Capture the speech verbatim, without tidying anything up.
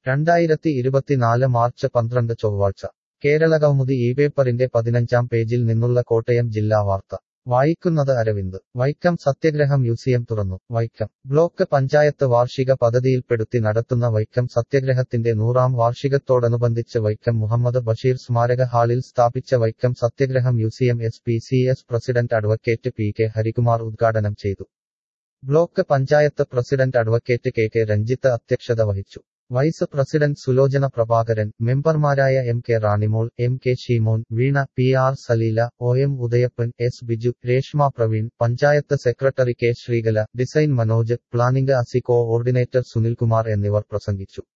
രണ്ടായിരത്തി ഇരുപത്തിനാല് മാർച്ച് പന്ത്രണ്ട് ചൊവ്വാഴ്ച കേരളകൗമുദി ഈ പേപ്പറിന്റെ പതിനഞ്ചാം പേജിൽ നിന്നുള്ള കോട്ടയം ജില്ലാ വാർത്ത വായിക്കുന്നത് അരവിന്ദ്. വൈക്കം സത്യഗ്രഹ മ്യൂസിയം തുറന്നു. വൈക്കം ബ്ലോക്ക് പഞ്ചായത്ത് വാർഷിക പദ്ധതിയിൽപ്പെടുത്തി നടത്തുന്ന വൈക്കം സത്യഗ്രഹത്തിന്റെ നൂറാം വാർഷികത്തോടനുബന്ധിച്ച് വൈക്കം മുഹമ്മദ് ബഷീർ സ്മാരക ഹാളിൽ സ്ഥാപിച്ച Vaikom Satyagraha museum S P C S president advocate P K Harikumar ഉദ്ഘാടനം ചെയ്തു. Block panchayat president advocate K K Ranjith അധ്യക്ഷത വഹിച്ചു. വൈസ് പ്രസിഡന്റ് സുലോചന പ്രഭാകരൻ, മെമ്പർമാരായ M K Ranimol, M K Sheemon, Veena, P R Saleela, O M Udayappan, S Biju, Reshma Praveen, panchayat secretary K Sreekala, design Manoj, planning asst coordinator Sunilkumar എന്നിവർ പ്രസംഗിച്ചു.